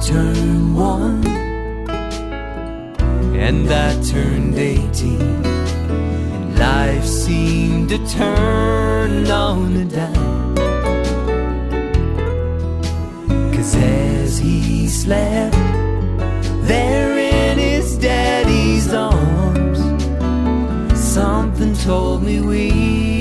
turned 1, and I turned 18, and life seemed to turn on a dime. 'Cause as he slept there in his daddy's arms, something told me we